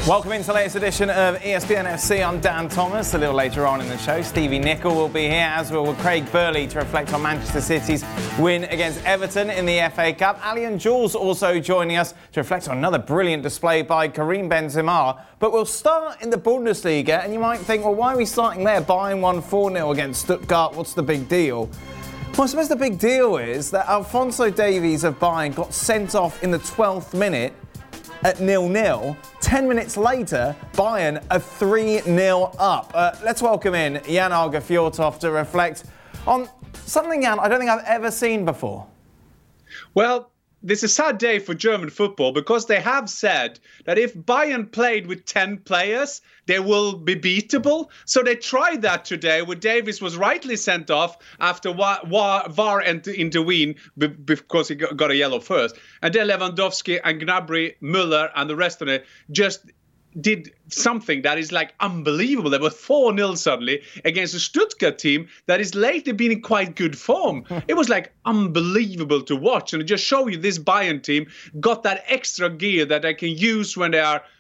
Welcome into the latest edition of ESPN FC. I'm Dan Thomas. A little later on in the show, Stevie Nicol will be here, as will Craig Burley, to reflect on Manchester City's win against Everton in the FA Cup. Ali and Jules also joining us to reflect on another brilliant display by Karim Benzema. But we'll start in the Bundesliga, and you might think, well, why are we starting there? Bayern won 4-0 against Stuttgart. What's the big deal? Well, I suppose the big deal is that Alphonso Davies of Bayern got sent off in the 12th minute at 0-0. 10 minutes later, Bayern are 3-0 up. Let's welcome in Jan Åge Fjørtoft to reflect on something, Jan, I don't think I've ever seen before. Well, this is a sad day for German football because they have said that if Bayern played with 10 players, they will be beatable. So they tried that today where Davies was rightly sent off after VAR intervened because he got a yellow first. And then Lewandowski and Gnabry, Müller and the rest of it just did something that is like unbelievable. They were 4-0 suddenly against a Stuttgart team that is lately been in quite good form. It was like unbelievable to watch, and it just show you this Bayern team got that extra gear that they can use when they are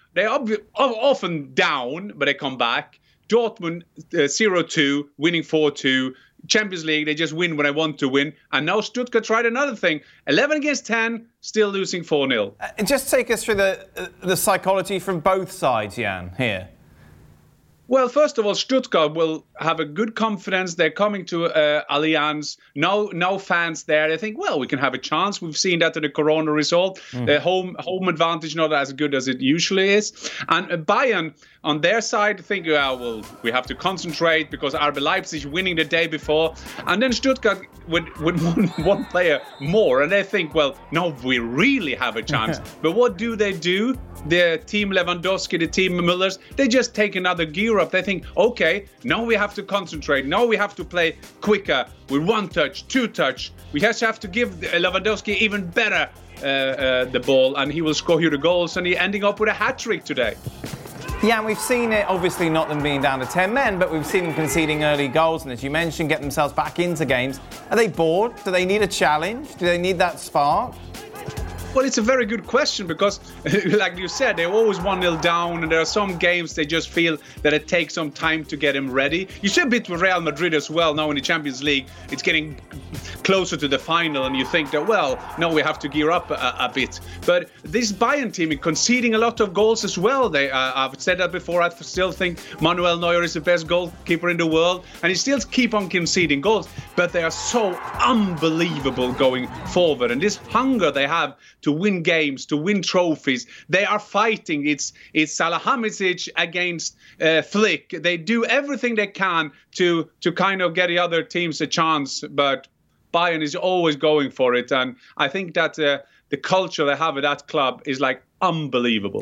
often down, but they come back. Dortmund 0-2, winning 4-2. Champions League, they just win when they want to win. And now Stuttgart tried another thing. 11 against 10, still losing 4-0. Just take us through the psychology from both sides, Jan, here. Well, first of all, Stuttgart will have a good confidence. They're coming to Allianz. No fans there. They think, well, we can have a chance. We've seen that in the Corona result. The home advantage not as good as it usually is. And Bayern, on their side, think, well, we have to concentrate because RB Leipzig winning the day before. And then Stuttgart with one player more. And they think, well, no, we really have a chance. But what do? The team Lewandowski, the team Müllers, they just take another gear up. They think, okay, now we have to concentrate. Now we have to play quicker with one touch, two touch. We just have to give Lewandowski even better the ball, and he will score you the goals, and he's ending up with a hat-trick today. Yeah, and we've seen it, obviously not them being down to 10 men, but we've seen them conceding early goals, and as you mentioned, get themselves back into games. Are they bored? Do they need a challenge? Do they need that spark? Well, it's a very good question because, like you said, they're always 1-0 down, and there are some games they just feel that it takes some time to get them ready. You see a bit with Real Madrid as well now in the Champions League. It's getting closer to the final, and you think that, well, now we have to gear up a bit. But this Bayern team is conceding a lot of goals as well. I've said that before. I still think Manuel Neuer is the best goalkeeper in the world, and he still keep on conceding goals. But they are so unbelievable going forward, and this hunger they have to win games, to win trophies. They are fighting. It's Salihamidzic against Flick. They do everything they can to kind of get the other teams a chance, but Bayern is always going for it. And I think that the culture they have at that club is like unbelievable.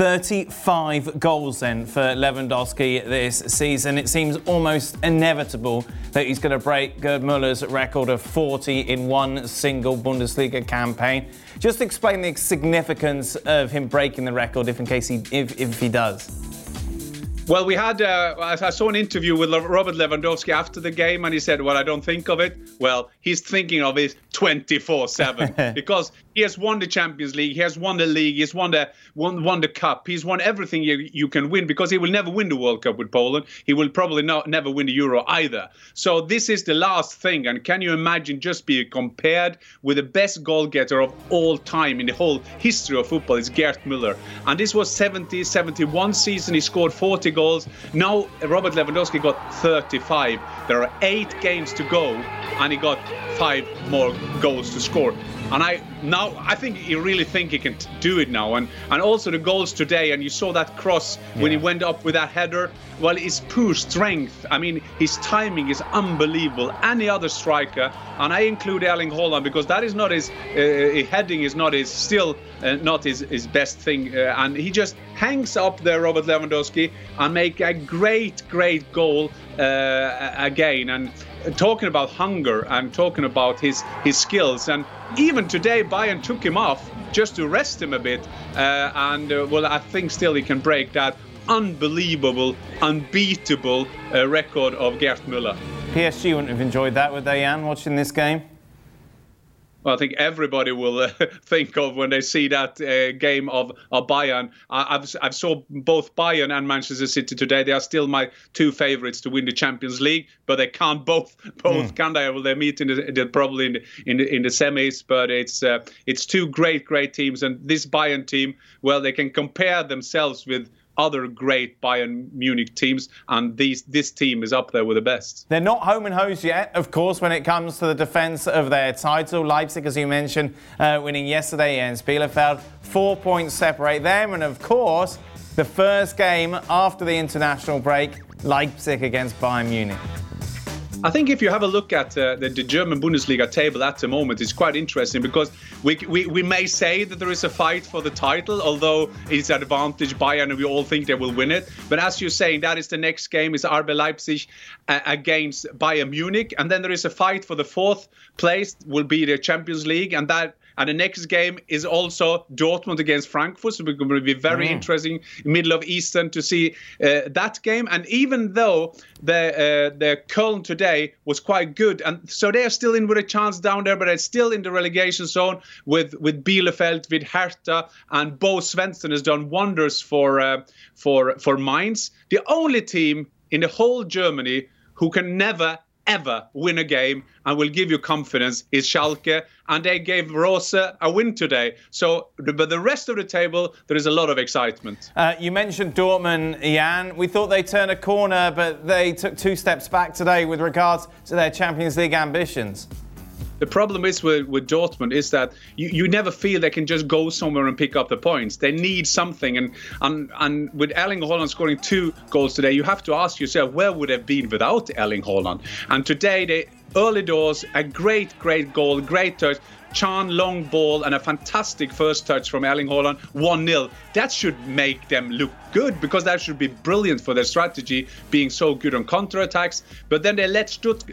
35 goals then for Lewandowski this season. It seems almost inevitable that he's going to break Gerd Müller's record of 40 in one single Bundesliga campaign. Just explain the significance of him breaking the record if he does. Well, we had, I saw an interview with Robert Lewandowski after the game, and he said, well, I don't think of it. Well, he's thinking of it 24/7 because he has won the Champions League, he has won the league, he's won the cup, he's won everything you can win because he will never win the World Cup with Poland. He will probably never win the Euro either. So this is the last thing. And can you imagine just being compared with the best goal getter of all time in the whole history of football is Gerd Müller. And this was 70-71 season. He scored 40 goals. Now Robert Lewandowski got 35. There are 8 games to go, and he got 5 more goals to score. And I think he really think he can do it now. And also the goals today, and you saw that cross when he went up with that header. Well, it's pure strength. I mean, his timing is unbelievable. Any other striker, and I include Erling Haaland because that is not his heading is not his best thing. And he just hangs up there, Robert Lewandowski, and make a great goal again. And talking about hunger and talking about his skills, and even today Bayern took him off just to rest him a bit, well, I think still he can break that unbelievable, unbeatable record of Gerd Müller. PSG wouldn't have enjoyed that, would they, Jan, watching this game? I think everybody will think of when they see that game of Bayern. I've saw both Bayern and Manchester City today. They are still my two favorites to win the Champions League, but they can't both can they? Will they meet probably in the semis? But it's two great teams, and this Bayern team, well, they can compare themselves with other great Bayern Munich teams, and this team is up there with the best. They're not home and hosed yet, of course, when it comes to the defence of their title. Leipzig, as you mentioned, winning yesterday against Bielefeld. 4 points separate them, and of course, the first game after the international break, Leipzig against Bayern Munich. I think if you have a look at the German Bundesliga table at the moment, it's quite interesting because we may say that there is a fight for the title, although it's advantage Bayern and we all think they will win it. But as you're saying, that is the next game is RB Leipzig against Bayern Munich. And then there is a fight for the fourth place, will be the Champions League. And the next game is also Dortmund against Frankfurt. So it's going to be very interesting, middle of Eastern, to see that game. And even though the Köln today was quite good, and so they are still in with a chance down there, but they're still in the relegation zone with Bielefeld, with Hertha, and Bo Svensson has done wonders for Mainz. The only team in the whole Germany who can never ever win a game and will give you confidence is Schalke, and they gave Rose a win today. So, but the rest of the table, there is a lot of excitement. You mentioned Dortmund, Jan. We thought they'd turn a corner, but they took 2 steps back today with regards to their Champions League ambitions. The problem is with Dortmund is that you never feel they can just go somewhere and pick up the points. They need something. And with Erling Haaland scoring 2 goals today, you have to ask yourself, where would they have been without Erling Haaland? And today, early doors, a great goal, great touch. Chan, long ball, and a fantastic first touch from Erling Haaland, 1-0. That should make them look good, because that should be brilliant for their strategy, being so good on counterattacks. But then they let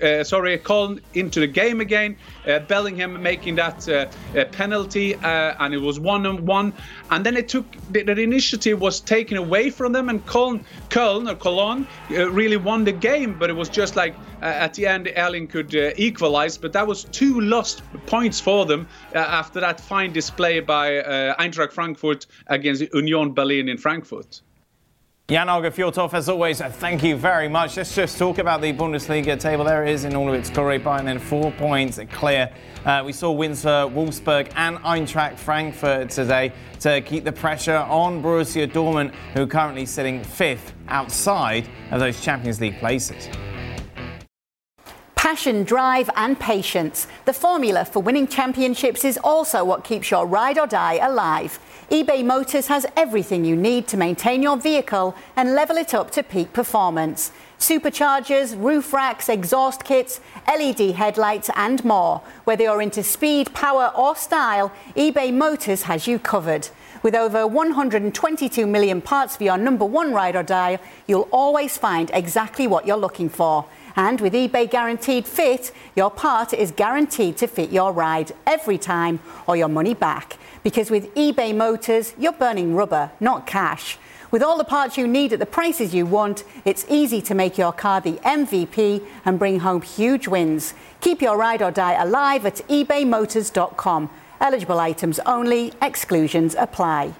Köln into the game again. Bellingham making that penalty, and it was 1-1. And then the initiative was taken away from them, and Cologne really won the game. But it was just like at the end, Erling could equalize. But that was 2 lost points for them after that fine display by Eintracht Frankfurt against Union Berlin in Frankfurt. Jan-Åge Fjørtoft, as always, thank you very much. Let's just talk about the Bundesliga table. There it is in all of its glory. Bayern in 4 points clear. We saw wins for Wolfsburg and Eintracht Frankfurt today to keep the pressure on Borussia Dortmund, who are currently sitting 5th outside of those Champions League places. Passion, drive and patience. The formula for winning championships is also what keeps your ride or die alive. eBay Motors has everything you need to maintain your vehicle and level it up to peak performance. Superchargers, roof racks, exhaust kits, LED headlights and more. Whether you're into speed, power or style, eBay Motors has you covered. With over 122 million parts for your number one ride or die, you'll always find exactly what you're looking for. And with eBay Guaranteed Fit, your part is guaranteed to fit your ride every time or your money back. Because with eBay Motors, you're burning rubber, not cash. With all the parts you need at the prices you want, it's easy to make your car the MVP and bring home huge wins. Keep your ride or die alive at ebaymotors.com. Eligible items only, exclusions apply.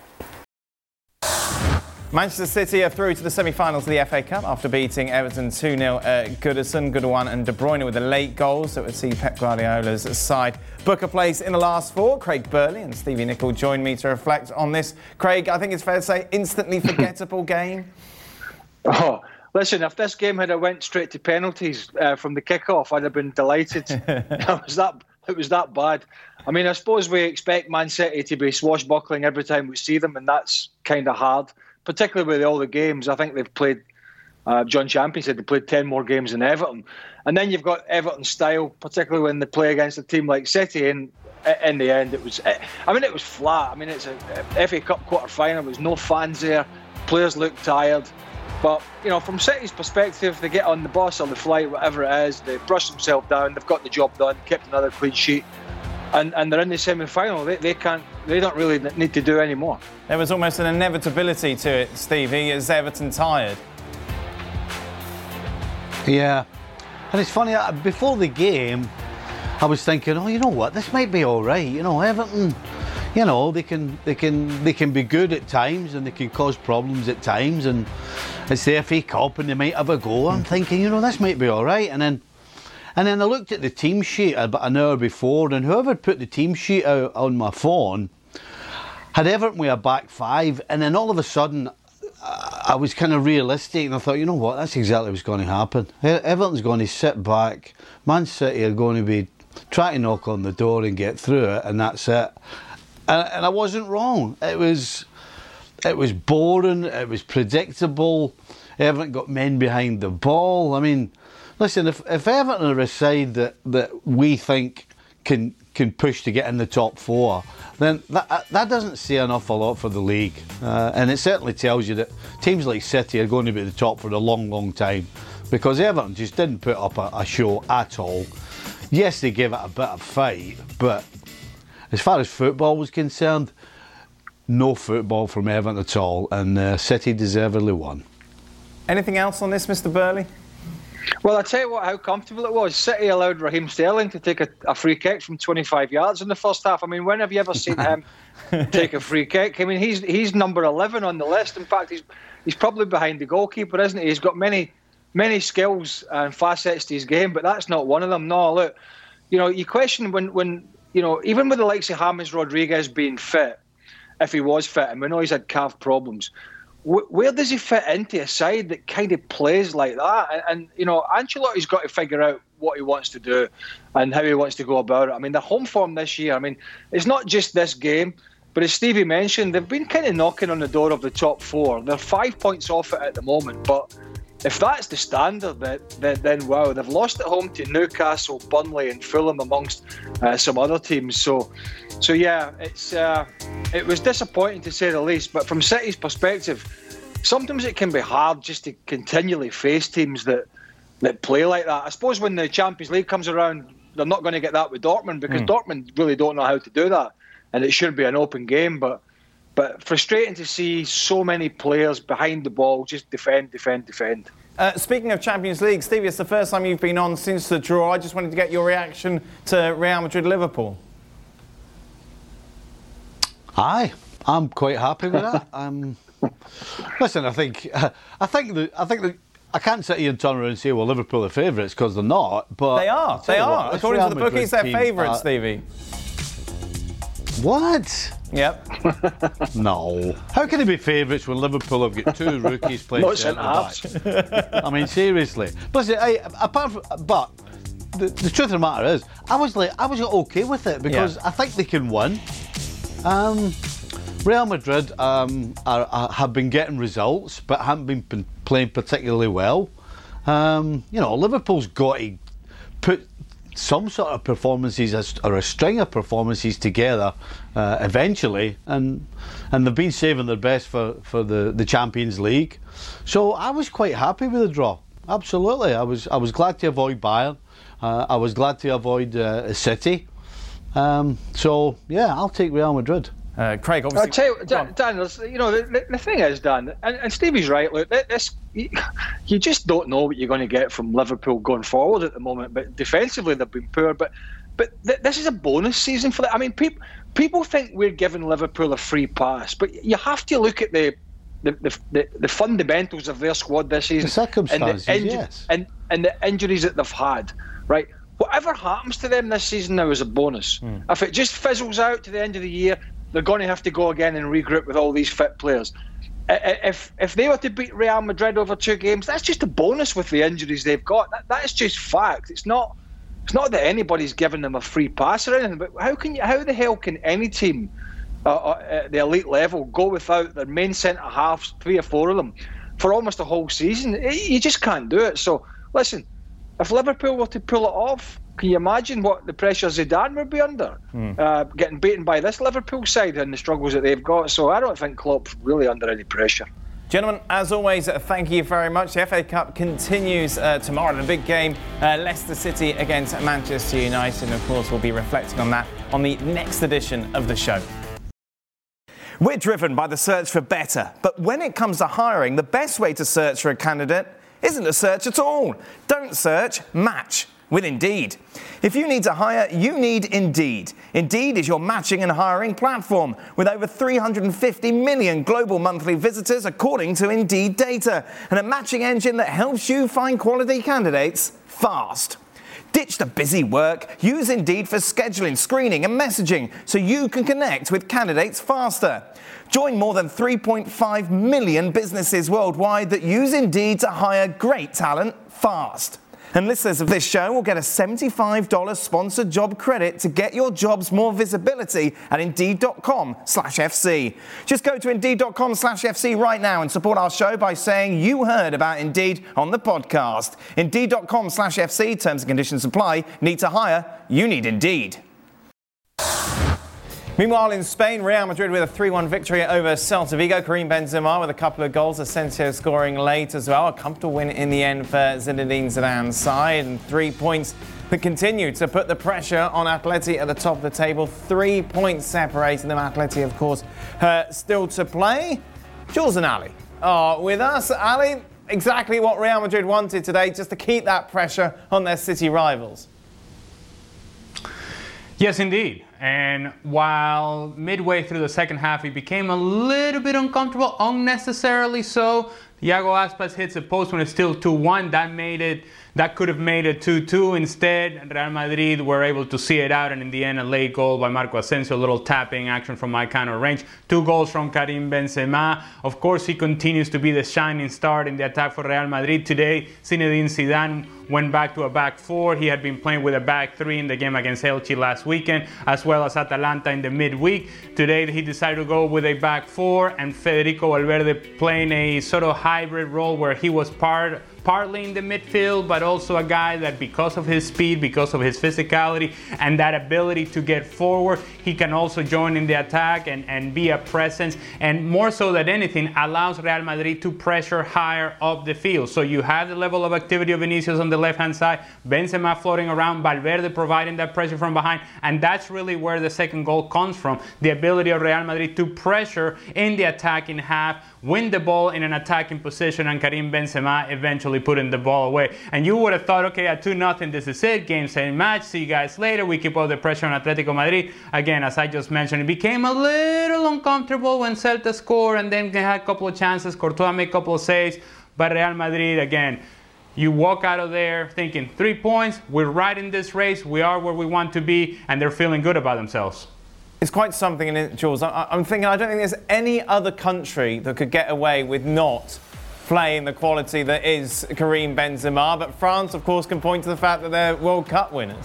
Manchester City are through to the semi-finals of the FA Cup after beating Everton 2-0 at Goodison. Gundogan and De Bruyne with the late goals that would see Pep Guardiola's side book a place in the last 4. Craig Burley and Stevie Nicol join me to reflect on this. Craig, I think it's fair to say instantly forgettable game. Oh, listen, if this game had went straight to penalties from the kick-off, I'd have been delighted. It was that bad. I mean, I suppose we expect Man City to be swashbuckling every time we see them, and that's kind of hard, particularly with all the games. I think they've played, John Champion said they played 10 more games than Everton. And then you've got Everton style, particularly when they play against a team like City. And in the end, it was flat. I mean, it's a FA Cup quarter-final. There was no fans there. Players looked tired. But, you know, from City's perspective, they get on the bus or the flight, whatever it is, they brush themselves down, they've got the job done, kept another clean sheet. And they're in the semi-final. They don't really need to do any more. There was almost an inevitability to it, Stevie. Is Everton tired? Yeah. And it's funny, before the game, I was thinking, oh, you know what, this might be all right. You know, Everton, you know, they can be good at times and they can cause problems at times, and it's the FA Cup and they might have a go. I'm thinking, you know, this might be all right. And then I looked at the team sheet about an hour before, and whoever put the team sheet out on my phone had Everton with a back five, and then all of a sudden I was kind of realistic, and I thought, you know what, that's exactly what's going to happen. Everton's going to sit back, Man City are going to be trying to knock on the door and get through it, and that's it. And I wasn't wrong. It was boring, it was predictable. Everton got men behind the ball. I mean, listen, if Everton are a side that we think can push to get in the top four, then that doesn't say an awful lot for the league. And it certainly tells you that teams like City are going to be at the top for a long, long time, because Everton just didn't put up a show at all. Yes, they gave it a bit of fight, but as far as football was concerned, no football from Everton at all, and City deservedly won. Anything else on this, Mr. Burley? Well, I tell you what, how comfortable it was. City allowed Raheem Sterling to take a free kick from 25 yards in the first half. I mean, when have you ever seen him take a free kick? I mean, he's number 11 on the list. In fact, he's probably behind the goalkeeper, isn't he? He's got many skills and facets to his game, but that's not one of them. No, look, you know, you question when you know, even with the likes of James Rodriguez being fit, if he was fit, and we know he's had calf problems, where does he fit into a side that kind of plays like that? And you know, Ancelotti's got to figure out what he wants to do and how he wants to go about it. I mean, the home form this year, I mean, it's not just this game, but as Stevie mentioned, they've been kind of knocking on the door of the top four. They're 5 points off it at the moment, but if that's the standard, then wow, they've lost at home to Newcastle, Burnley and Fulham, amongst some other teams. So yeah, it was disappointing to say the least. But from City's perspective, sometimes it can be hard just to continually face teams that play like that. I suppose when the Champions League comes around, they're not going to get that with Dortmund, because Dortmund really don't know how to do that, and it should be an open game. But frustrating to see so many players behind the ball just defend. Speaking of Champions League, Stevie, it's the first time you've been on since the draw. I just wanted to get your reaction to Real Madrid-Liverpool. Aye, I'm quite happy with that. Listen, I think I can't sit here and turn around and say, well, Liverpool are favourites, because they're not. But they are. According to the bookies, they're favourites, Stevie. What? Yep. No. How can they be favourites when Liverpool have got two rookies playing centre-back? I mean, seriously. But the truth of the matter is, I was okay with it, because I think they can win. Real Madrid have been getting results, but haven't been playing particularly well. You know, Liverpool's got to put some sort of performances or a string of performances together eventually, and they've been saving their best for the Champions League. So I was quite happy with the draw. Absolutely, I was glad to avoid Bayern. I was glad to avoid City. So yeah, I'll take Real Madrid. Craig, obviously. I'll tell you, Dan, you know, the thing is, Dan, and Stevie's right. Look, you just don't know what you're going to get from Liverpool going forward at the moment. But defensively, they've been poor. But this is a bonus season for them. I mean, people think we're giving Liverpool a free pass, but you have to look at the fundamentals of their squad this season, the circumstances, and the injuries that they've had. Right, whatever happens to them this season now is a bonus. If it just fizzles out to the end of the year, they're going to have to go again and regroup with all these fit players. If they were to beat Real Madrid over 2 games, that's just a bonus with the injuries they've got. That is just fact. It's not that anybody's giving them a free pass or anything. But how the hell can any team at the elite level go without their main centre halves, 3 or 4 of them, for almost a whole season? You just can't do it. So listen, if Liverpool were to pull it off, can you imagine what the pressure Zidane would be under? Getting beaten by this Liverpool side and the struggles that they've got. So I don't think Klopp's really under any pressure. Gentlemen, as always, thank you very much. The FA Cup continues tomorrow in a big game. Leicester City against Manchester United. And of course, we'll be reflecting on that on the next edition of the show. We're driven by the search for better. But when it comes to hiring, the best way to search for a candidate isn't to search at all. Don't search, match with Indeed. If you need to hire, you need Indeed. Indeed is your matching and hiring platform with over 350 million global monthly visitors according to Indeed data, and a matching engine that helps you find quality candidates fast. Ditch the busy work. Use Indeed for scheduling, screening and messaging so you can connect with candidates faster. Join more than 3.5 million businesses worldwide that use Indeed to hire great talent fast. And listeners of this show will get a $75 sponsored job credit to get your jobs more visibility at Indeed.com/FC. Just go to Indeed.com/FC right now and support our show by saying you heard about Indeed on the podcast. Indeed.com/FC, terms and conditions apply. Need to hire? You need Indeed. Meanwhile, in Spain, Real Madrid with a 3-1 victory over Celta Vigo. Karim Benzema with a couple of goals, Asensio scoring late as well. A comfortable win in the end for Zinedine Zidane's side, and 3 points that continue to put the pressure on Atleti at the top of the table. 3 points separating them. Atleti, of course, still to play. Jules and Ali are with us. Ali, exactly what Real Madrid wanted today, just to keep that pressure on their city rivals. Yes, indeed. And while midway through the second half, it became a little bit uncomfortable, unnecessarily so. Iago Aspas hits a post when it's still 2-1. That could have made it 2-2. Instead, Real Madrid were able to see it out, and in the end, a late goal by Marco Asensio, a little tapping action from my kind of range. 2 goals from Karim Benzema. Of course, he continues to be the shining star in the attack for Real Madrid. Today, Zinedine Zidane went back to a back 4. He had been playing with a back 3 in the game against Elche last weekend, as well as Atalanta in the midweek. Today, he decided to go with a back 4, and Federico Valverde playing a sort of hybrid role where he was partly in the midfield, but also a guy that, because of his speed, because of his physicality, and that ability to get forward, he can also join in the attack and be a presence, and more so than anything, allows Real Madrid to pressure higher up the field. So you have the level of activity of Vinicius on the left-hand side, Benzema floating around, Valverde providing that pressure from behind, and that's really where the second goal comes from, the ability of Real Madrid to pressure in the attacking half, win the ball in an attacking position, and Karim Benzema eventually putting the ball away. And you would have thought, okay, at 2-0, this is it, game, set, match, see you guys later, we keep all the pressure on Atletico Madrid. Again, as I just mentioned, it became a little uncomfortable when Celta scored, and then they had a couple of chances, Courtois made a couple of saves, but Real Madrid, again, you walk out of there thinking 3 points, we're right in this race, we are where we want to be, and they're feeling good about themselves. It's quite something in it, Jules. I'm thinking, I don't think there's any other country that could get away with not playing the quality that is Karim Benzema. But France, of course, can point to the fact that they're World Cup winners.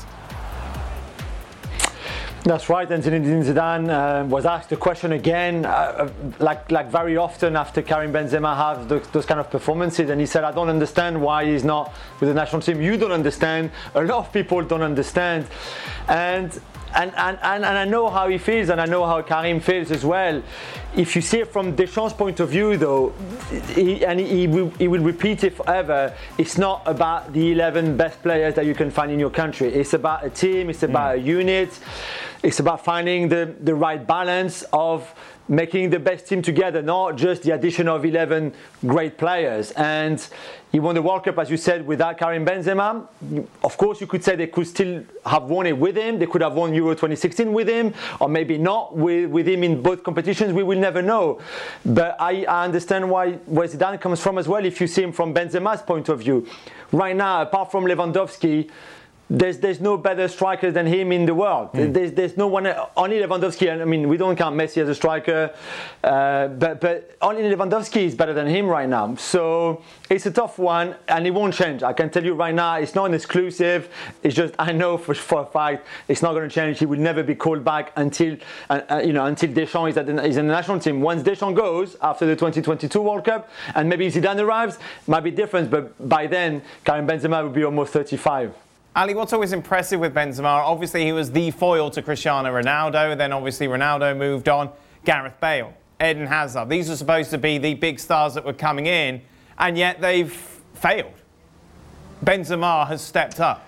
That's right, and Zinedine Zidane was asked the question again, like very often after Karim Benzema has those kind of performances, and he said, I don't understand why he's not with the national team. You don't understand, a lot of people don't understand, and I know how he feels, and I know how Karim feels as well. If you see it from Deschamps' point of view, though, he will repeat it forever, it's not about the 11 best players that you can find in your country. It's about a team, it's about a unit, it's about finding the right balance of making the best team together, not just the addition of 11 great players. And he won the World Cup, as you said, without Karim Benzema. Of course, you could say they could still have won it with him. They could have won Euro 2016 with him, or maybe not with him in both competitions. We will never know. But I understand where Zidane comes from as well, if you see him from Benzema's point of view. Right now, apart from Lewandowski, there's no better striker than him in the world. There's no one, only Lewandowski. I mean, we don't count Messi as a striker, but only Lewandowski is better than him right now. So it's a tough one, and it won't change. I can tell you right now, it's not an exclusive. It's just, I know for a fact it's not going to change. He will never be called back until Deschamps is in the national team. Once Deschamps goes after the 2022 World Cup, and maybe Zidane arrives, it might be different. But by then, Karim Benzema will be almost 35. Ali, what's always impressive with Benzema, obviously he was the foil to Cristiano Ronaldo, then obviously Ronaldo moved on, Gareth Bale, Eden Hazard. These were supposed to be the big stars that were coming in, and yet they've failed. Benzema has stepped up.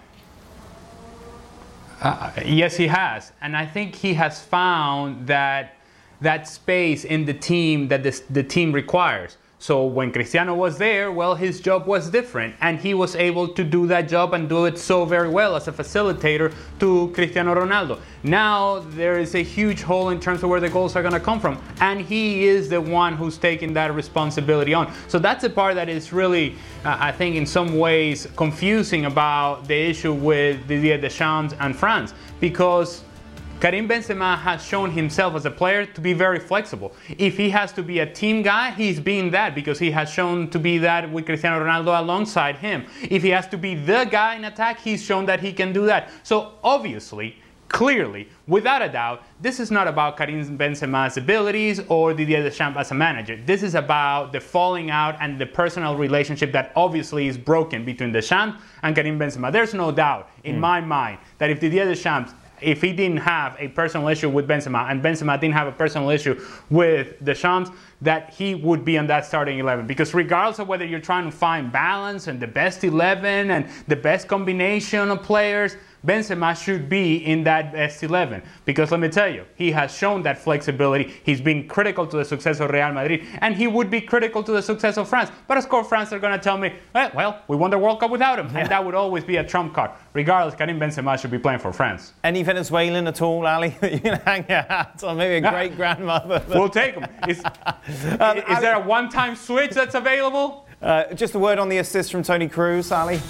Yes, he has. And I think he has found that space in the team that the team requires. So when Cristiano was there, well, his job was different, and he was able to do that job and do it so very well as a facilitator to Cristiano Ronaldo. Now there is a huge hole in terms of where the goals are going to come from, and he is the one who's taking that responsibility on. So that's the part that is really, I think, in some ways confusing about the issue with Didier Deschamps and France, because Karim Benzema has shown himself as a player to be very flexible. If he has to be a team guy, he's being that, because he has shown to be that with Cristiano Ronaldo alongside him. If he has to be the guy in attack, he's shown that he can do that. So obviously, clearly, without a doubt, this is not about Karim Benzema's abilities or Didier Deschamps as a manager. This is about the falling out and the personal relationship that obviously is broken between Deschamps and Karim Benzema. There's no doubt in my mind that if Didier Deschamps, if he didn't have a personal issue with Benzema and Benzema didn't have a personal issue with Deschamps, that he would be on that starting 11. Because regardless of whether you're trying to find balance and the best 11 and the best combination of players, Benzema should be in that best 11. Because let me tell you, he has shown that flexibility. He's been critical to the success of Real Madrid, and he would be critical to the success of France. But of course, France are going to tell me, well, we won the World Cup without him. Yeah. And that would always be a trump card. Regardless, Karim Benzema should be playing for France. Any Venezuelan at all, Ali, that you can hang your hat on? Maybe a great-grandmother. We'll take him. Is there a one-time switch that's available? Just a word on the assist from Toni Kroos, Ali.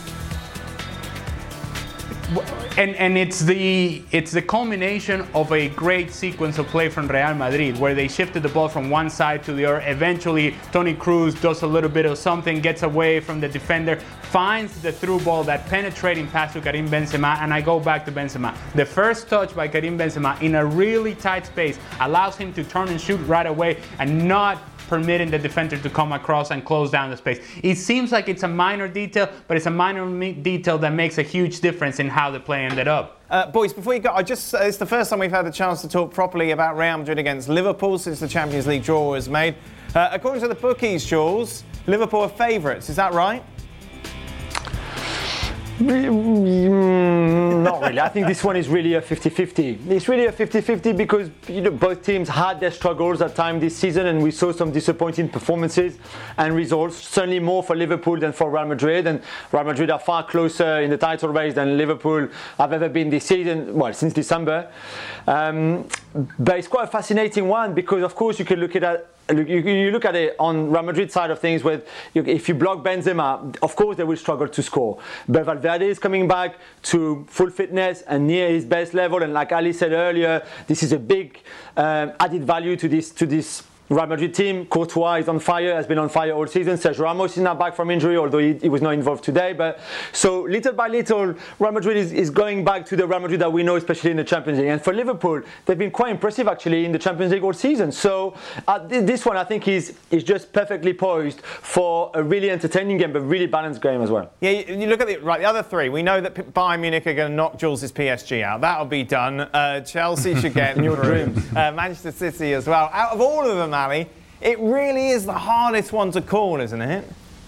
And it's the culmination of a great sequence of play from Real Madrid, where they shifted the ball from one side to the other. Eventually, Toni Kroos does a little bit of something, gets away from the defender, finds the through ball, that penetrating pass to Karim Benzema, and I go back to Benzema. The first touch by Karim Benzema in a really tight space allows him to turn and shoot right away and not permitting the defender to come across and close down the space. It seems like it's a minor detail, but it's a minor detail that makes a huge difference in how the play ended up. Boys, before you go, it's the first time we've had the chance to talk properly about Real Madrid against Liverpool since the Champions League draw was made. According to the bookies, Jules, Liverpool are favourites. Is that right? Not really. I think this one is really a 50-50. It's really a 50-50 because both teams had their struggles at times this season, and we saw some disappointing performances and results. Certainly more for Liverpool than for Real Madrid, and Real Madrid are far closer in the title race than Liverpool have ever been this season. Well, since December. But it's quite a fascinating one because, of course, you can look at it. You look at it on Real Madrid side of things, if you block Benzema, of course they will struggle to score. But Valverde is coming back to full fitness and near his best level, and like Ali said earlier, this is a big added value to this Real Madrid team. Courtois is on fire, has been on fire all season. Sergio Ramos is now back from injury, although he was not involved today. But so little by little, Real Madrid is going back to the Real Madrid that we know, especially in the Champions League. And for Liverpool, they've been quite impressive actually in the Champions League all season. So this one I think is just perfectly poised for a really entertaining game, but really balanced game as well. Yeah, you look at the other three. We know that Bayern Munich are going to knock Jules' PSG out. That'll be done. Chelsea should get your dreams. Manchester City as well. Out of all of them, Ali, it really is the hardest one to call, isn't it?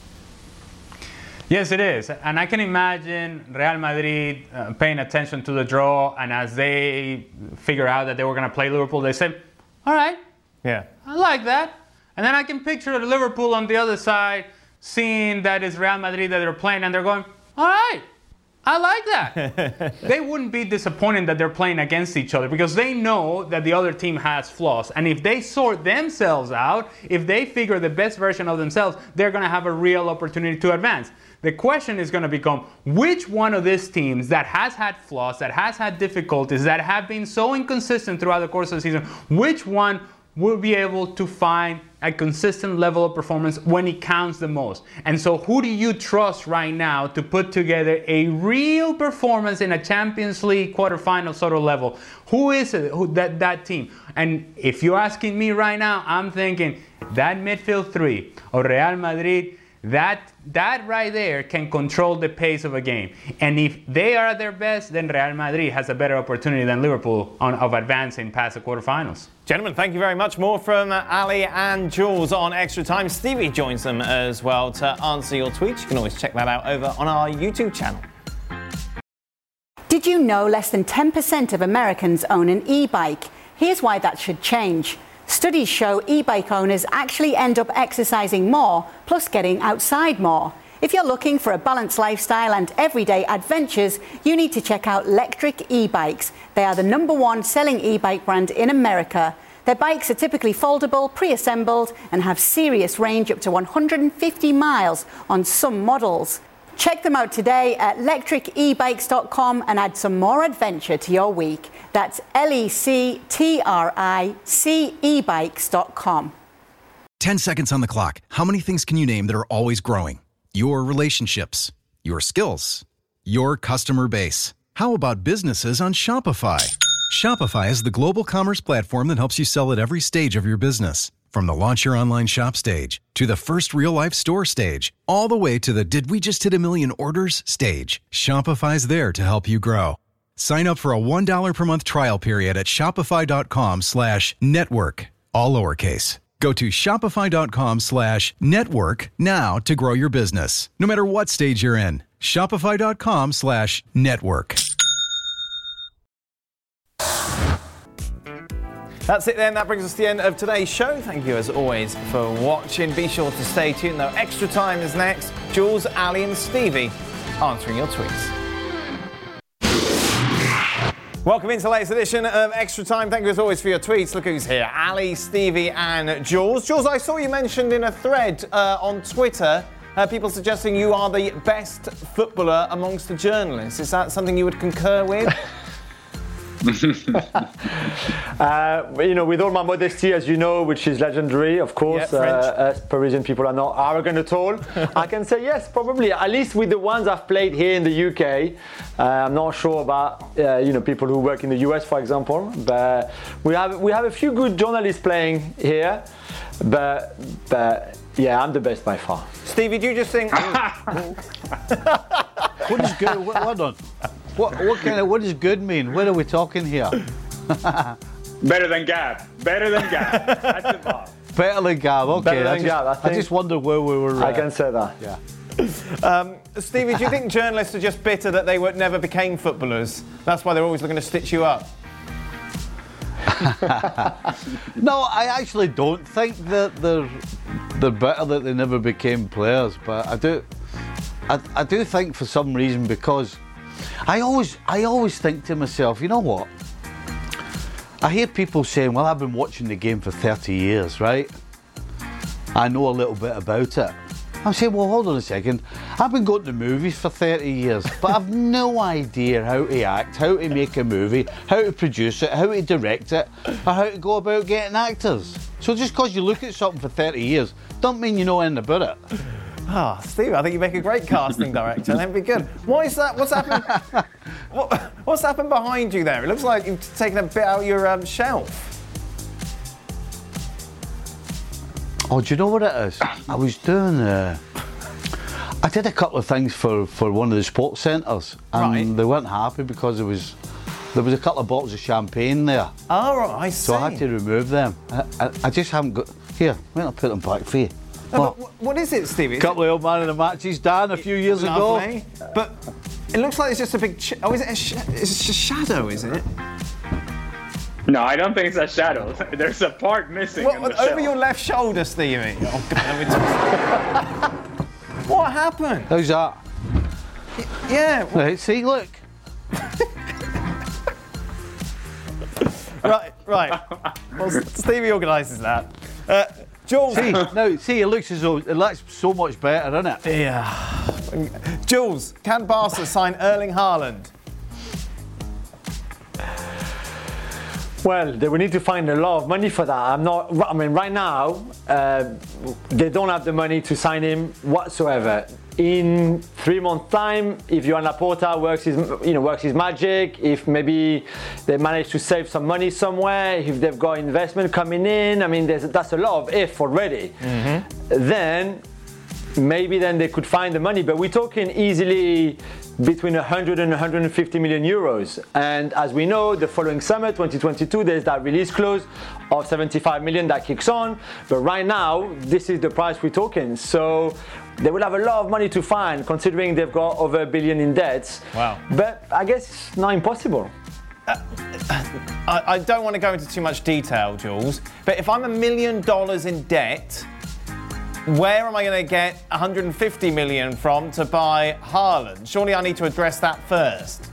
Yes, it is. And I can imagine Real Madrid paying attention to the draw, and as they figure out that they were going to play Liverpool, they say, all right, yeah, I like that. And then I can picture Liverpool on the other side, seeing that it's Real Madrid that they're playing, and they're going, all right, I like that. They wouldn't be disappointed that they're playing against each other because they know that the other team has flaws. And if they sort themselves out, if they figure the best version of themselves, they're going to have a real opportunity to advance. The question is going to become, which one of these teams that has had flaws, that has had difficulties, that have been so inconsistent throughout the course of the season, which one will be able to find a consistent level of performance when it counts the most? And so who do you trust right now to put together a real performance in a Champions League quarterfinal sort of level? Who is it, that team? And if you're asking me right now, I'm thinking that midfield three of Real Madrid, that right there can control the pace of a game. And if they are at their best, then Real Madrid has a better opportunity than Liverpool of advancing past the quarterfinals. Gentlemen, thank you very much. More from Ali and Jules on Extra Time. Stevie joins them as well to answer your tweets. You can always check that out over on our YouTube channel. Did you know less than 10% of Americans own an e-bike? Here's why that should change. Studies show e-bike owners actually end up exercising more, plus getting outside more. If you're looking for a balanced lifestyle and everyday adventures, you need to check out Lectric e-bikes. They are the #1 selling e-bike brand in America. Their bikes are typically foldable, pre-assembled, and have serious range up to 150 miles on some models. Check them out today at lectricebikes.com and add some more adventure to your week. That's lectricebikes.com. 10 seconds on the clock. How many things can you name that are always growing? Your relationships, your skills, your customer base. How about businesses on Shopify? Shopify is the global commerce platform that helps you sell at every stage of your business. From the launch your online shop stage, to the first real-life store stage, all the way to the did we just hit a million orders stage. Shopify's there to help you grow. Sign up for a $1 per month trial period at shopify.com/network, all lowercase. Go to shopify.com/network now to grow your business, no matter what stage you're in. Shopify.com/network. That's it then. That brings us to the end of today's show. Thank you as always for watching. Be sure to stay tuned though. Extra Time is next. Jules, Ali and Stevie answering your tweets. Welcome into the latest edition of Extra Time. Thank you as always for your tweets. Look who's here. Ali, Stevie and Jules. Jules, I saw you mentioned in a thread on Twitter, people suggesting you are the best footballer amongst the journalists. Is that something you would concur with? With all my modesty, as you know, which is legendary, of course, Parisian people are not arrogant at all. I can say yes, probably, at least with the ones I've played here in the UK. I'm not sure about people who work in the US, for example, but we have a few good journalists playing here, but yeah, I'm the best by far. Stevie, do you just think? What is good? Hold on. What does good mean? What are we talking here? Better than Gab. Better than Gab. That's the bar. Better than Gab. Okay. Better than Gab, I just wondered where we were. I can say that. Yeah. Stevie, do you think journalists are just bitter that they never became footballers? That's why they're always looking to stitch you up. No, I actually don't think that they're bitter that they never became players, but I do think for some reason, because I always think to myself, you know what? I hear people saying, well, I've been watching the game for 30 years, right? I know a little bit about it. I'm saying, well, hold on a second. I've been going to movies for 30 years, but I've no idea how to act, how to make a movie, how to produce it, how to direct it, or how to go about getting actors. So just because you look at something for 30 years, don't mean you know anything about it. Steve, I think you make a great casting director. That'd be good. Why is that? What's happened? What's happened behind you there? It looks like you've taken a bit out of your shelf. Oh, do you know what it is? I was doing. I did a couple of things for one of the sports centres, and they weren't happy because there was a couple of bottles of champagne there. Oh, right, I see. So I had to remove them. I just haven't got. Here, why not put them back for you? No, what is it, Stevie? A couple of old man in the matches done a few years ago. But it looks like it's just a big. Is it it's a shadow? Is it? No, I don't think it's a shadow. There's a part missing. Over your left shoulder, Stevie. Oh, God, what happened? How's that? Yeah. Right, see, look. Right. Well, Stevie organises that. Jules. See, it looks as though it looks so much better, doesn't it? Yeah. Jules, can Barca sign Erling Haaland? Well, they will need to find a lot of money for that. Right now, they don't have the money to sign him whatsoever. In 3 months' time, if Joan Laporta works his magic, if maybe they manage to save some money somewhere, if they've got investment coming in, that's a lot of if already. Mm-hmm. Then maybe they could find the money, but we're talking easily between 100 and 150 million euros. And as we know, the following summer, 2022, there's that release clause of 75 million that kicks on. But right now, this is the price we're talking. So they will have a lot of money to find, considering they've got over $1 billion in debts. Wow. But I guess it's not impossible. I don't want to go into too much detail, Jules, but if I'm $1 million in debt, where am I going to get 150 million from to buy Haaland? Surely I need to address that first.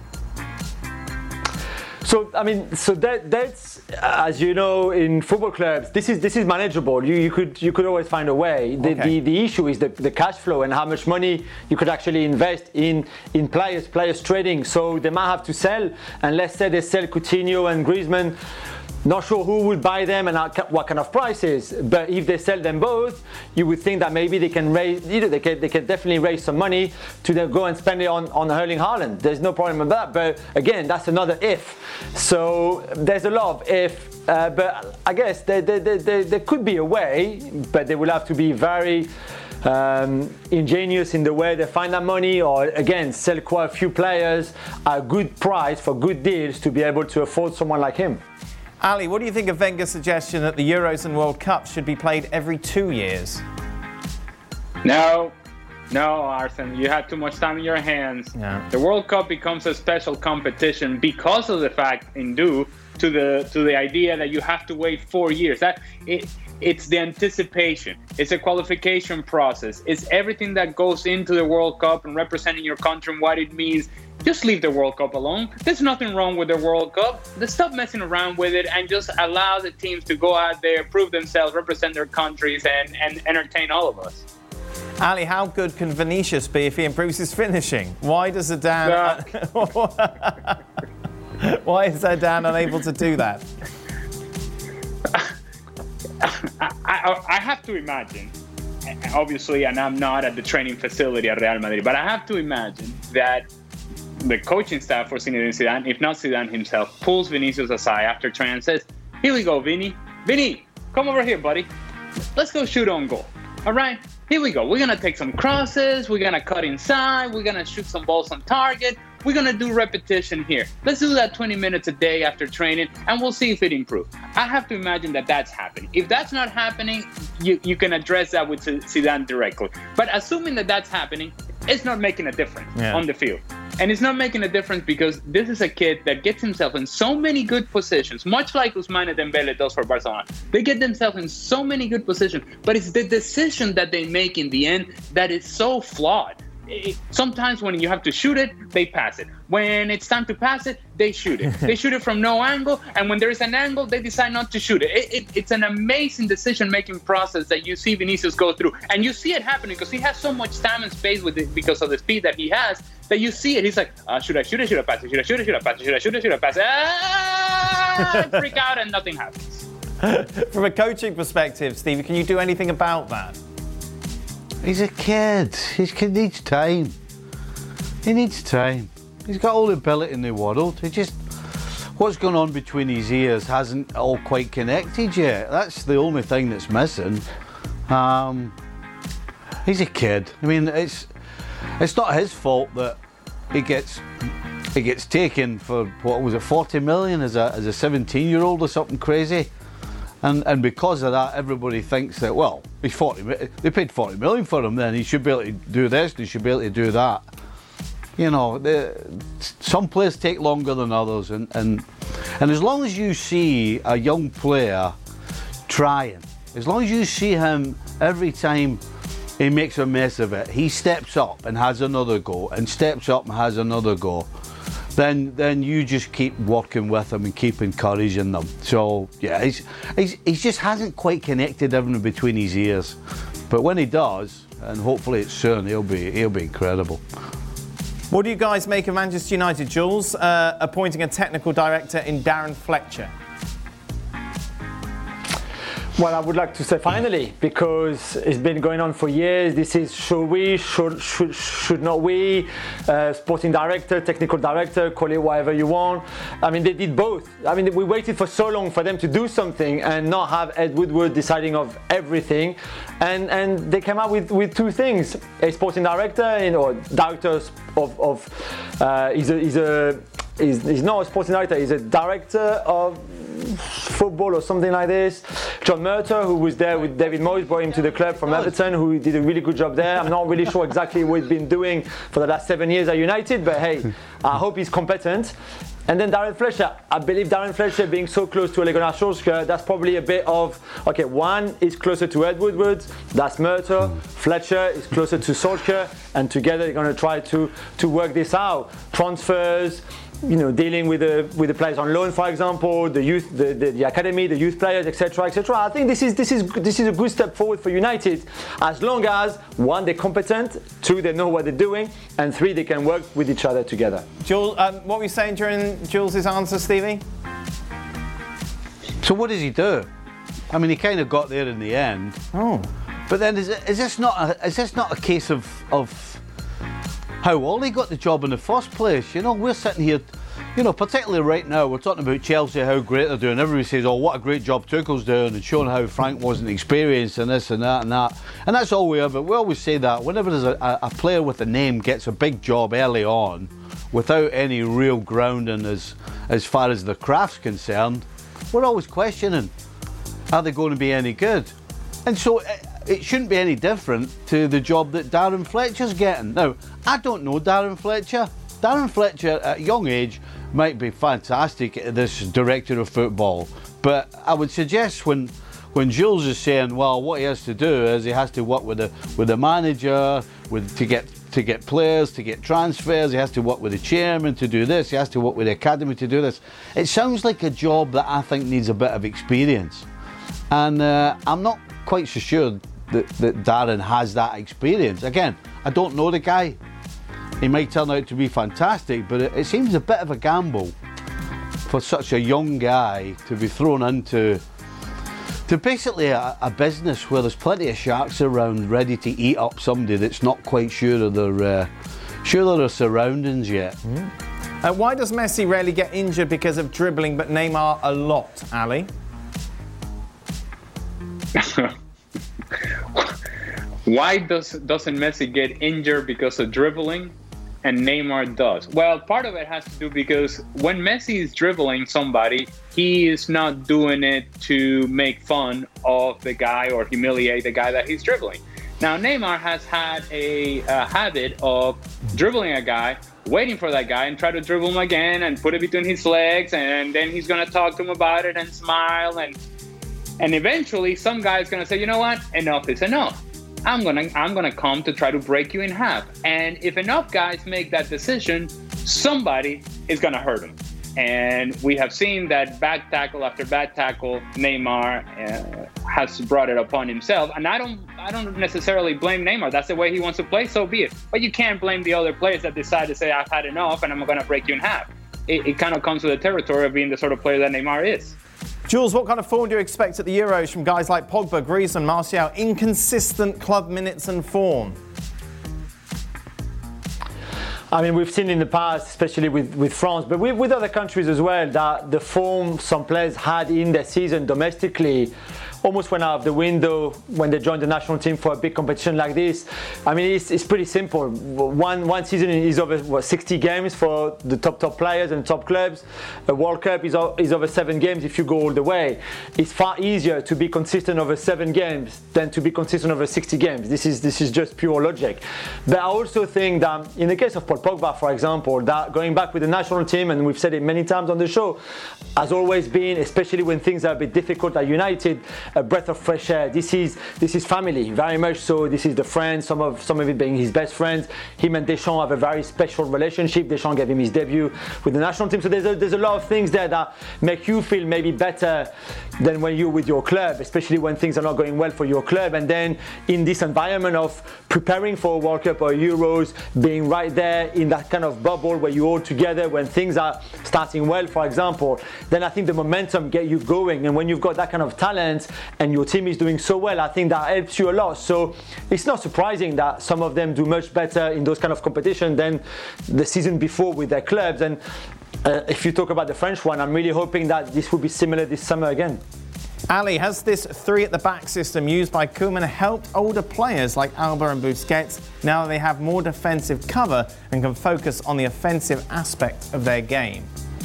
So that's as you know, in football clubs, this is manageable. You could always find a way. The issue is the cash flow and how much money you could actually invest in players trading. So they might have to sell, and let's say they sell Coutinho and Griezmann. Not sure who will buy them and what kind of prices, but if they sell them both, you would think that maybe they can raise, they can definitely raise some money to then go and spend it on Erling Haaland. There's no problem with that, but again, that's another if. So there's a lot of if, but I guess there could be a way, but they will have to be very ingenious in the way they find that money, or again, sell quite a few players at a good price for good deals to be able to afford someone like him. Ali, what do you think of Wenger's suggestion that the Euros and World Cups should be played every 2 years? No, Arsene, you have too much time in your hands. Yeah. The World Cup becomes a special competition because of the fact, due to the idea that you have to wait 4 years. It's the anticipation. It's a qualification process. It's everything that goes into the World Cup and representing your country and what it means. Just leave the World Cup alone. There's nothing wrong with the World Cup. Just stop messing around with it and just allow the teams to go out there, prove themselves, represent their countries, and entertain all of us. Ali, how good can Vinicius be if he improves his finishing? Why does Zidane... Why is Zidane unable to do that? I have to imagine, obviously, and I'm not at the training facility at Real Madrid, but I have to imagine that the coaching staff for Zinedine Zidane, if not Zidane himself, pulls Vinicius aside after training and says, "Here we go, Vinny, come over here, buddy. Let's go shoot on goal. All right, here we go. We're going to take some crosses. We're going to cut inside. We're going to shoot some balls on target. We're going to do repetition here. Let's do that 20 minutes a day after training, and we'll see if it improves." I have to imagine that that's happening. If that's not happening, you can address that with Zidane directly. But assuming that that's happening, it's not making a difference on the field. And it's not making a difference because this is a kid that gets himself in so many good positions, much like Ousmane Dembele does for Barcelona. They get themselves in so many good positions, but it's the decision that they make in the end that is so flawed. Sometimes when you have to shoot it, they pass it. When it's time to pass it, they shoot it. They shoot it from no angle, and when there is an angle, they decide not to shoot it. It's an amazing decision-making process that you see Vinicius go through. And you see it happening because he has so much time and space with it because of the speed that he has, that you see it. He's like, should I shoot it? Should I pass it? Should I shoot it? Should I pass it? Should I shoot it? Should I pass it? I freak out and nothing happens. From a coaching perspective, Stevie, can you do anything about that? He's a kid. He needs time. He needs time. He's got all the ability in the world. What's going on between his ears hasn't all quite connected yet. That's the only thing that's missing. He's a kid. I mean, it's not his fault that he gets taken for, what was it, 40 million as a 17-year-old or something crazy. And because of that, everybody thinks that, well, they paid 40 million for him, then he should be able to do this, he should be able to do that. You know, some players take longer than others, and as long as you see a young player trying, as long as you see him every time he makes a mess of it, he steps up and has another go, and steps up and has another go, then you just keep working with him and keep encouraging them. So yeah, he just hasn't quite connected everything between his ears, but when he does, and hopefully it's soon, he'll be incredible. What do you guys make of Manchester United, Jules, appointing a technical director in Darren Fletcher? Well, I would like to say finally, because it's been going on for years. This is should not we, sporting director, technical director, call it whatever you want. I mean, they did both. I mean, we waited for so long for them to do something and not have Ed Woodward deciding of everything. And they came out with two things: a sporting director, or director of he's a he's not a sporting director, he's a director of football or something like this. John Murtough, who was there with David Moyes, brought him to the club from Everton, who did a really good job there. I'm not really sure exactly what he's been doing for the last 7 years at United, but hey, I hope he's competent. And then Darren Fletcher. I believe Darren Fletcher being so close to Ole Gunnar Solskjaer, that's probably a bit of, okay, one is closer to Ed Woodward, that's Murtough. Fletcher is closer to Solskjaer, and together they're going to try to work this out. Transfers, dealing with the players on loan, for example, the youth, the academy, the youth players, etc., etc. I think this is a good step forward for United, as long as one, they're competent, two, they know what they're doing, and three, they can work with each other together. Jules, what were you saying during Jules' answer, Stevie? So what does he do? I mean, he kind of got there in the end. Oh, but then is this not a case of how Ollie got the job in the first place? We're sitting here, particularly right now, we're talking about Chelsea, how great they're doing. Everybody says, oh, what a great job Tuchel's doing, and showing how Frank wasn't experienced and this and that and that. And that's all we ever, we always say that. Whenever there's a player with a name gets a big job early on, without any real grounding as far as the craft's concerned, we're always questioning, are they going to be any good? And so it shouldn't be any different to the job that Darren Fletcher's getting. Now, I don't know Darren Fletcher. Darren Fletcher, at a young age, might be fantastic at this director of football. But I would suggest when Jules is saying, well, what he has to do is he has to work with the manager, to get players, to get transfers, he has to work with the chairman to do this, he has to work with the academy to do this. It sounds like a job that I think needs a bit of experience. And I'm not quite so sure that Darren has that experience. Again, I don't know the guy. He might turn out to be fantastic, but it seems a bit of a gamble for such a young guy to be thrown into basically a business where there's plenty of sharks around ready to eat up somebody that's not quite sure of their surroundings yet. Why does Messi rarely get injured because of dribbling, but Neymar a lot, Ali? Why doesn't Messi get injured because of dribbling and Neymar does? Well, part of it has to do because when Messi is dribbling somebody, he is not doing it to make fun of the guy or humiliate the guy that he's dribbling. Now, Neymar has had a habit of dribbling a guy, waiting for that guy and try to dribble him again and put it between his legs, and then he's going to talk to him about it and smile, and eventually some guy is going to say, you know what, enough is enough. I'm gonna come to try to break you in half. And if enough guys make that decision, somebody is gonna hurt him. And we have seen that back tackle after back tackle, Neymar has brought it upon himself. And I don't necessarily blame Neymar. That's the way he wants to play, so be it. But you can't blame the other players that decide to say, I've had enough and I'm gonna break you in half. It kind of comes with the territory of being the sort of player that Neymar is. Jules, what kind of form do you expect at the Euros from guys like Pogba, Griezmann, Martial? Inconsistent club minutes and form. I mean, we've seen in the past, especially with France, but with other countries as well, that the form some players had in their season domestically almost went out of the window when they joined the national team for a big competition like this. I mean, it's pretty simple. One season is over 60 games for the top players and top clubs. A World Cup is over 7 games if you go all the way. It's far easier to be consistent over 7 games than to be consistent over 60 games. This is just pure logic. But I also think that in the case of Paul Pogba, for example, that going back with the national team, and we've said it many times on the show, has always been, especially when things are a bit difficult at United, a breath of fresh air. This is family, very much so. This is the friends, some of it being his best friends. Him and Deschamps have a very special relationship. Deschamps gave him his debut with the national team. So there's a lot of things there that make you feel maybe better than when you're with your club, especially when things are not going well for your club. And then in this environment of preparing for a World Cup or Euros, being right there in that kind of bubble where you're all together when things are starting well, for example, then I think the momentum get you going. And when you've got that kind of talent and your team is doing so well, I think that helps you a lot. So it's not surprising that some of them do much better in those kind of competition than the season before with their clubs. And if you talk about the French one, I'm really hoping that this will be similar this summer again. Ali, has this three at the back system used by Koeman helped older players like Alba and Busquets now that they have more defensive cover and can focus on the offensive aspect of their game?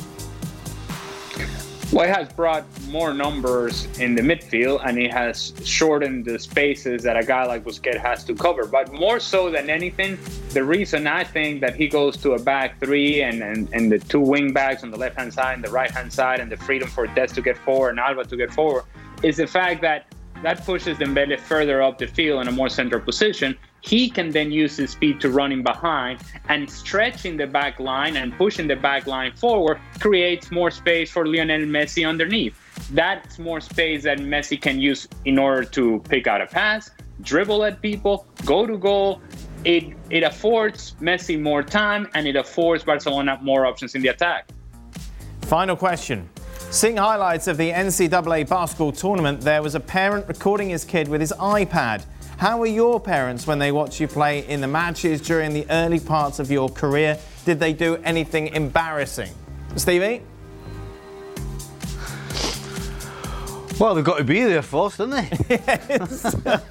Well, it has brought more numbers in the midfield, and it has shortened the spaces that a guy like Busquets has to cover. But more so than anything, the reason I think that he goes to a back three and the two wing backs on the left-hand side and the right-hand side, and the freedom for Des to get forward and Alba to get forward, is the fact that pushes Dembele further up the field in a more central position. He can then use his speed to running behind, and stretching the back line and pushing the back line forward creates more space for Lionel Messi underneath. That's more space that Messi can use in order to pick out a pass, dribble at people, go to goal. It affords Messi more time, and it affords Barcelona more options in the attack. Final question. Seeing highlights of the NCAA basketball tournament, there was a parent recording his kid with his iPad. How were your parents when they watched you play in the matches during the early parts of your career? Did they do anything embarrassing? Stevie? Well, they've got to be there first, haven't they? Yes.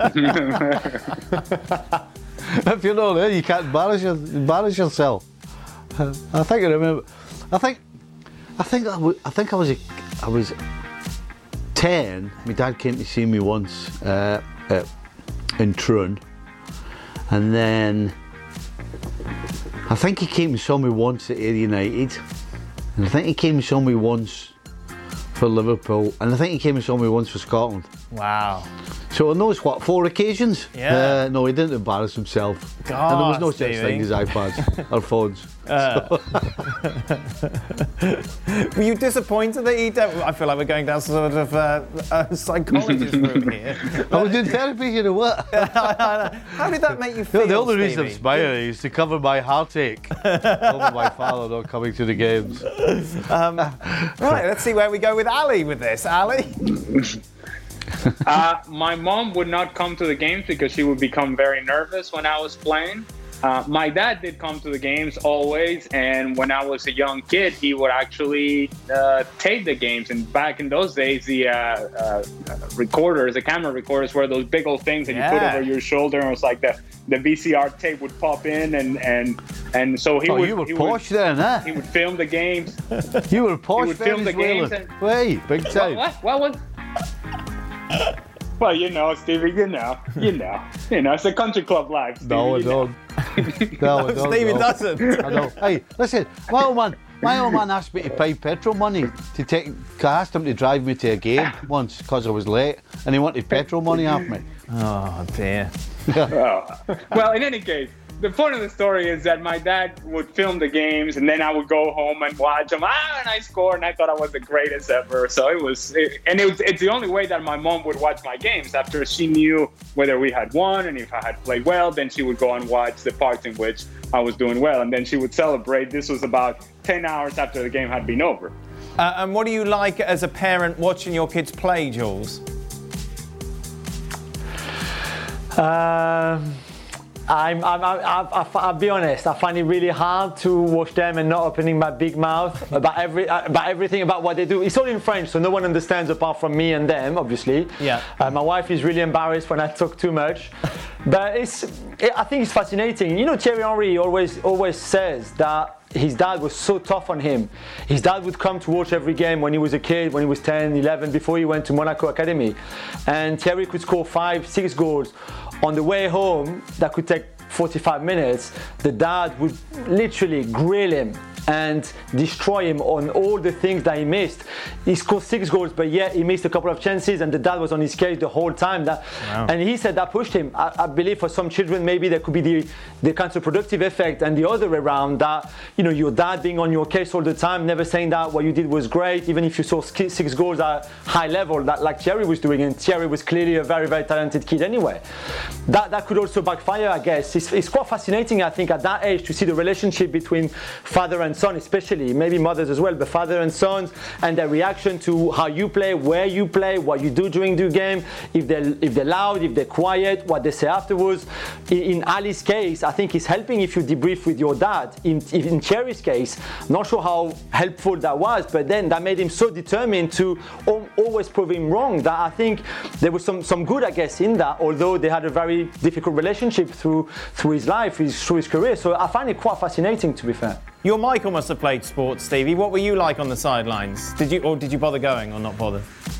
If you're not there, you can't embarrass yourself. I think I remember. I think I was 10. My dad came to see me once in Troon, and then I think he came and saw me once at Ayr United, and I think he came and saw me once for Liverpool, and I think he came and saw me once for Scotland. Wow. So on those, 4 occasions? Yeah. No, he didn't embarrass himself. God, and there was no Stevie. such thing as iPads or phones. Were you disappointed that he don't? I feel like we're going down sort of a psychologist route here. I was doing therapy, you know what? How did that make you feel, The only reason I'm Stevie? smiling is to cover my heartache over my father not coming to the games. Right, let's see where we go with Ali with this. Ali? My mom would not come to the games because she would become very nervous when I was playing. My dad did come to the games always, and when I was a young kid, he would actually tape the games. And back in those days, the camera recorders were those big old things that you put over your shoulder, and it was like the VCR tape would pop in, and so he would. You were posh then, huh? He would film the games. You were posh. He would film the games. Wait, big time. What was? Well, you know, Stevie, you know, it's a country club life. Stevie, No, I don't. No, I don't. Stevie doesn't. I know. Hey, listen, my old man asked me to pay petrol money to take. I asked him to drive me to a game once because I was late, and he wanted petrol money off me. Oh dear. Well, in any case, the point of the story is that my dad would film the games, and then I would go home and watch them. And I scored, and I thought I was the greatest ever. So it's the only way that my mom would watch my games. After she knew whether we had won and if I had played well, then she would go and watch the parts in which I was doing well, and then she would celebrate. This was about 10 hours after the game had been over. And what do you like as a parent watching your kids play, Jules? I'll be honest, I find it really hard to watch them and not opening my big mouth about everything about what they do. It's all in French, so no one understands apart from me and them, obviously. Yeah. My wife is really embarrassed when I talk too much. But I think it's fascinating. You know, Thierry Henry always says that his dad was so tough on him. His dad would come to watch every game when he was a kid, when he was 10, 11, before he went to Monaco Academy. And Thierry could score 5, 6 goals. On the way home, that could take 45 minutes, the dad would literally grill him and destroy him on all the things that he missed. He scored 6 goals, but yet he missed a couple of chances, and the dad was on his case the whole time. And he said that pushed him. I believe for some children, maybe there could be the counterproductive effect, and the other way around, that your dad being on your case all the time, never saying that what you did was great, even if you saw 6 goals at high level, that like Thierry was doing, and Thierry was clearly a very, very talented kid anyway. That could also backfire, I guess. it's quite fascinating, I think, at that age to see the relationship between father and son, especially, maybe mothers as well, but father and sons, and their reaction to how you play, where you play, what you do during the game, if they're loud, if they're quiet, what they say afterwards. In Ali's case, I think it's helping if you debrief with your dad. In Thierry's case, not sure how helpful that was, but then that made him so determined to always prove him wrong that I think there was some good, I guess, in that, although they had a very difficult relationship through his life, through his career. So I find it quite fascinating, to be fair. Your Michael must have played sports, Stevie. What were you like on the sidelines? Did you bother going or not bother?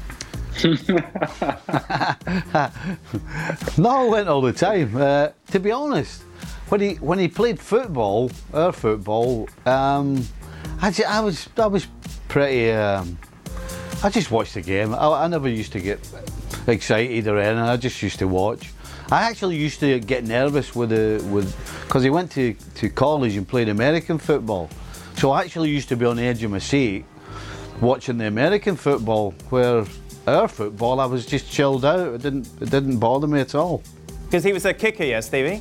No, I went all the time. To be honest, when he played football, our football, I was pretty. I just watched the game. I never used to get excited or anything. I just used to watch. I actually used to get nervous because he went to college and played American football. So I actually used to be on the edge of my seat watching the American football, where our football I was just chilled out. It didn't bother me at all. Because he was a kicker, yes, Stevie?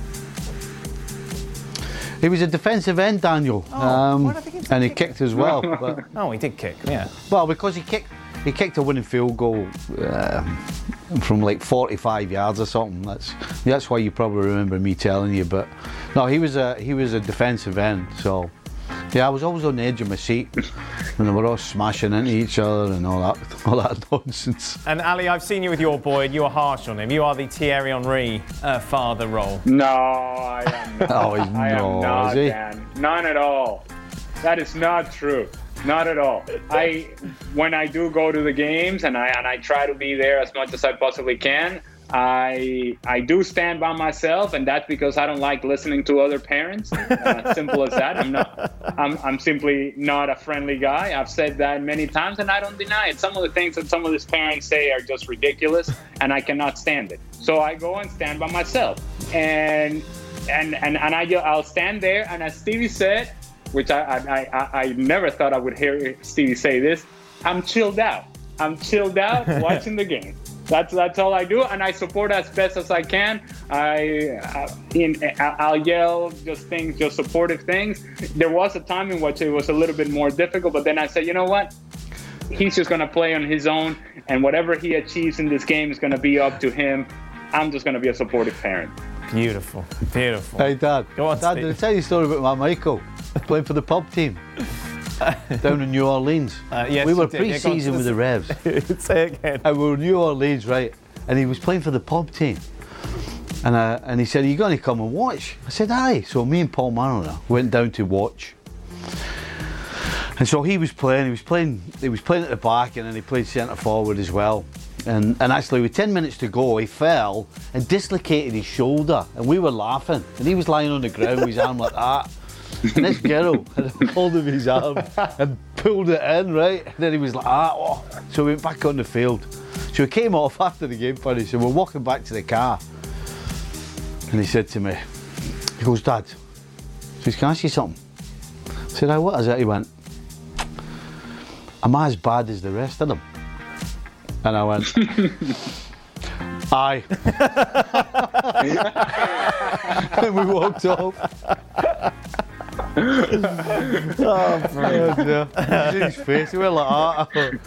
He was a defensive end, Daniel, and he kicked as well. But, he did kick, yeah. Well, because he kicked a winning field goal from like 45 yards or something. That's why you probably remember me telling you. But no, he was a defensive end. So yeah, I was always on the edge of my seat when they were all smashing into each other and all that nonsense. And Ali, I've seen you with your boy. You are harsh on him. You are the Thierry Henry father role. No, I am not. Oh, he's I am not, Dan. None at all. That is not true. Not at all. When I do go to the games and I try to be there as much as I possibly can, I do stand by myself, and that's because I don't like listening to other parents. Simple as that. I'm simply not a friendly guy. I've said that many times, and I don't deny it. Some of the things that some of these parents say are just ridiculous, and I cannot stand it. So I go and stand by myself, and I'll stand there. And as Stevie said, which I never thought I would hear Stevie say this, I'm chilled out. I'm chilled out watching the game. That's all I do, and I support as best as I can. I'll yell just supportive things. There was a time in which it was a little bit more difficult, but then I said, you know what? He's just going to play on his own, and whatever he achieves in this game is going to be up to him. I'm just going to be a supportive parent. Beautiful, beautiful. Hey, Dad. Go on, Dad, Steve. did I tell you a story about my Michael playing for the pub team down in New Orleans? Yes, we were you did. pre-season with the Revs. Say it again. And we were in New Orleans, right? And he was playing for the pub team. And he said, "Are you going to come and watch?" I said, "Aye." So me and Paul Mariner went down to watch. And so he was playing at the back, and then he played centre forward as well. And actually, with 10 minutes to go, he fell and dislocated his shoulder, and we were laughing. And he was lying on the ground with his arm like that. And this girl had hold of his arm and pulled it in, right? And then he was like, oh. So we went back on the field. So we came off after the game finished, and we're walking back to the car. And he said to me, he goes, "Dad," he says, "Can I ask you something?" I said, "Aye, what is it?" He went, "Am I as bad as the rest of them?" And I went, "Aye." And we walked off. Oh, brilliant. Yeah. His face, he went like that.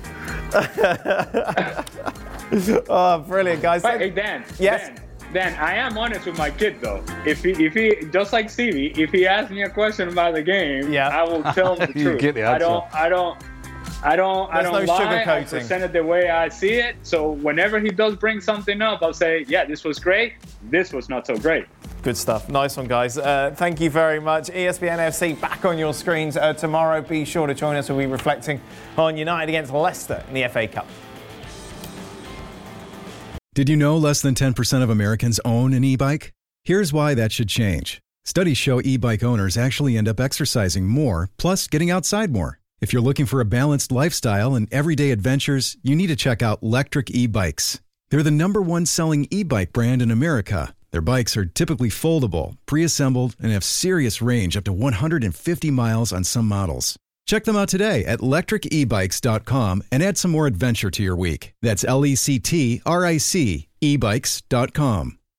Oh, brilliant, guys. Hey, Dan. Yes. Dan, I am honest with my kid though. If he just like Stevie, if he asks me a question about the game, I will tell him the You truth. get the answer. I don't no lie. I sugarcoating. present it the way I see it. So whenever he does bring something up, I'll say, yeah, this was great. This was not so great. Good stuff. Nice one, guys. Thank you very much. ESPN FC back on your screens tomorrow. Be sure to join us. We'll be reflecting on United against Leicester in the FA Cup. Did you know less than 10% of Americans own an e-bike? Here's why that should change. Studies show e-bike owners actually end up exercising more, plus getting outside more. If you're looking for a balanced lifestyle and everyday adventures, you need to check out Lectric e-bikes. They're the #1 selling e-bike brand in America. Their bikes are typically foldable, pre-assembled, and have serious range up to 150 miles on some models. Check them out today at lectricebikes.com and add some more adventure to your week. That's LECTRIC ebikes.com.